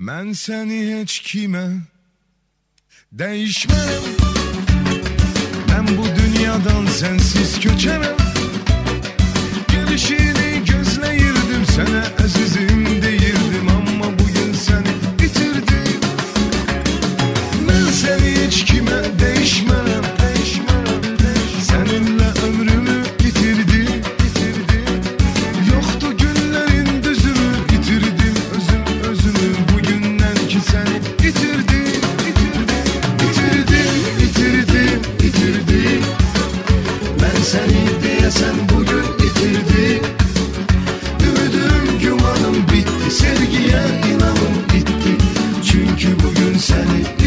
Ben seni hiç kime değişmem. Ben bu dünyadan sensiz köçemem. Gelişini gözleyirdim, sana azizim deyirdim, ama bugün seni bitirdim. Ben seni hiç kime değişmem. Seninle ömrümü bitirdim. Yoktu günlerin düzümü, bitirdim özümü. Bugünden ki seni bitirdim. Ben seni diyesem bugün bitirdim. Ümidüm gümanım bitti, sevgiye inanım bitti. Çünkü bugün seni